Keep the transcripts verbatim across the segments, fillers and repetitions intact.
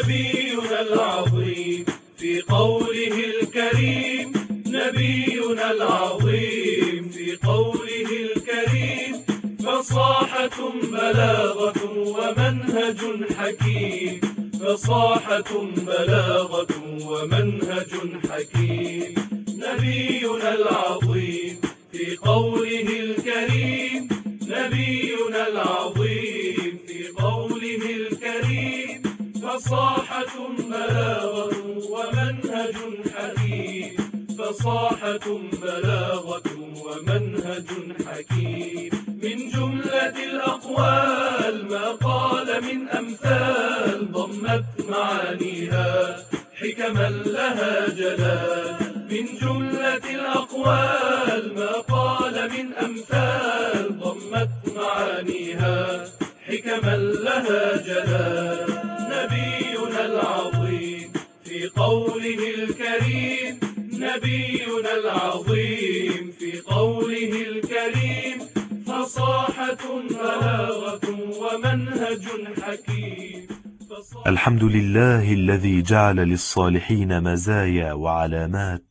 نبينا العظيم في قوله الكريم، نبينا العظيم في قوله الكريم، فصاحة بلاغة ومنهج حكيم، فصاحة بلاغة ومنهج حكيم. نبينا العظيم في قوله الكريم، نبينا العظيم في قوله الكريم، فصاحة بلاغة ومنهج حكيم، فصاحة بلاغة ومنهج حكيم. من جملة الأقوال ما قال من أمثال، ضمت معانيها حكما لها جلال. من جملة الأقوال ما قال من أمثال، ضمت معانيها حكما لها جلال. نبينا العظيم في قوله الكريم، نبينا العظيم في قوله الكريم، فصاحة بلاغة ومنهج حكيم. الحمد لله الذي جعل للصالحين مزايا وعلامات،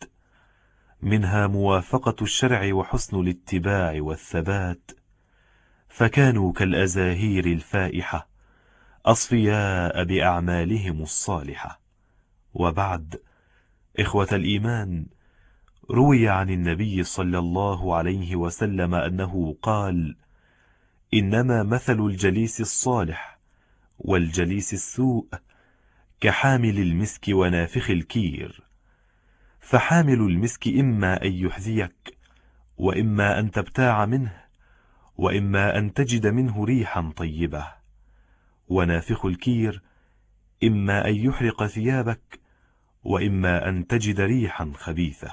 منها موافقة الشرع وحسن الاتباع والثبات، فكانوا كالأزاهير الفائحة أصفياء بأعمالهم الصالحة. وبعد، إخوة الإيمان، روي عن النبي صلى الله عليه وسلم أنه قال: إنما مثل الجليس الصالح والجليس السوء كحامل المسك ونافخ الكير، فحامل المسك إما أن يحذيك، وإما أن تبتاع منه، وإما أن تجد منه ريحا طيبة، ونافخ الكير إما أن يحرق ثيابك، وإما أن تجد ريحا خبيثة.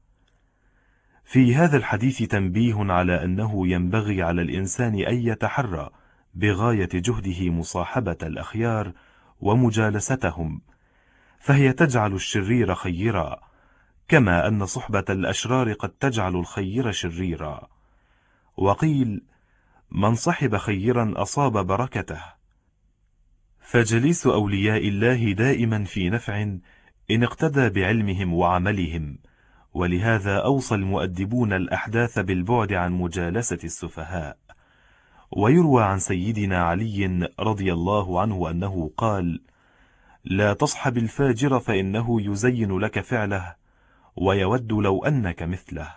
في هذا الحديث تنبيه على أنه ينبغي على الإنسان أن يتحرى بغاية جهده مصاحبة الأخيار ومجالستهم، فهي تجعل الشرير خيرا، كما أن صحبة الأشرار قد تجعل الخير شريرا. وقيل: من صحب خيرا أصاب بركته. فجليس أولياء الله دائما في نفع إن اقتدى بعلمهم وعملهم، ولهذا أوصى المؤدبون الأحداث بالبعد عن مجالسة السفهاء. ويروى عن سيدنا علي رضي الله عنه أنه قال: لا تصحب الفاجر فإنه يزين لك فعله ويود لو أنك مثله.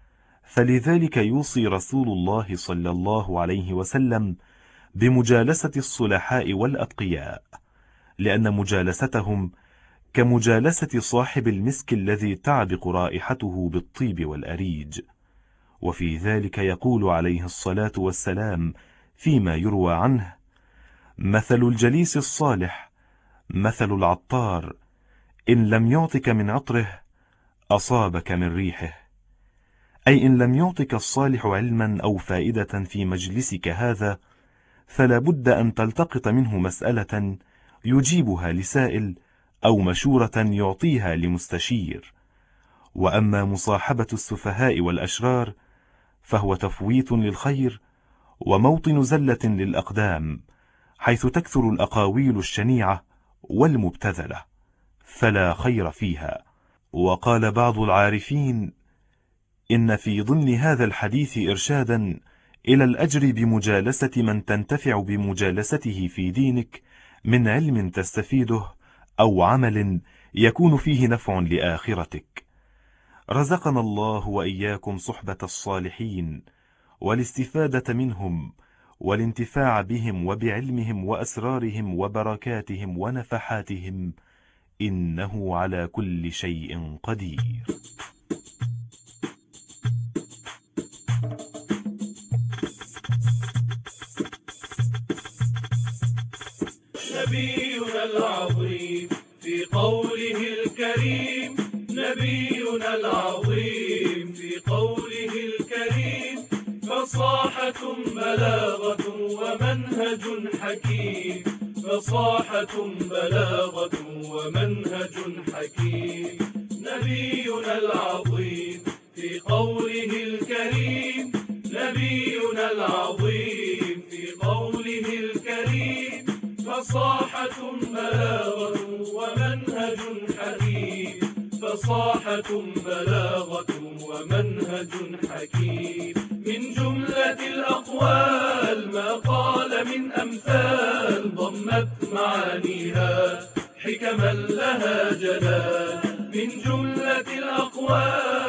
فلذلك يوصي رسول الله صلى الله عليه وسلم بمجالسة الصلحاء والأتقياء، لأن مجالستهم كمجالسة صاحب المسك الذي تعبق رائحته بالطيب والأريج. وفي ذلك يقول عليه الصلاة والسلام فيما يروى عنه: مثل الجليس الصالح مثل العطار، إن لم يعطك من عطره أصابك من ريحه، أي إن لم يعطك الصالح علما أو فائدة في مجلسك هذا، فلا بد أن تلتقط منه مسألة يجيبها لسائل، أو مشورة يعطيها لمستشير. وأما مصاحبة السفهاء والأشرار فهو تفويت للخير وموطن زلة للأقدام، حيث تكثر الأقاويل الشنيعة والمبتذلة، فلا خير فيها. وقال بعض العارفين: إن في ضمن هذا الحديث إرشادا إلى الأجر بمجالسة من تنتفع بمجالسته في دينك، من علم تستفيده أو عمل يكون فيه نفع لآخرتك. رزقنا الله وإياكم صحبة الصالحين والاستفادة منهم والانتفاع بهم وبعلمهم وأسرارهم وبركاتهم ونفحاتهم، إنه على كل شيء قدير. نبينا العظيم في قوله الكريم، نبينا العظيم في قوله الكريم، فصاحة بلاغة ومنهج حكيم، فصاحة بلاغة ومنهج حكيم. نبينا العظيم في قوله الكريم، نبينا العظيم في قوله الكريم، فصاحة فصاحة بلاغة ومنهج حكيم، فصاحة بلاغة ومنهج حكيم. من جملة الأقوال ما قال من أمثال ضمت معانيها حكما لها جلال. من جملة الأقوال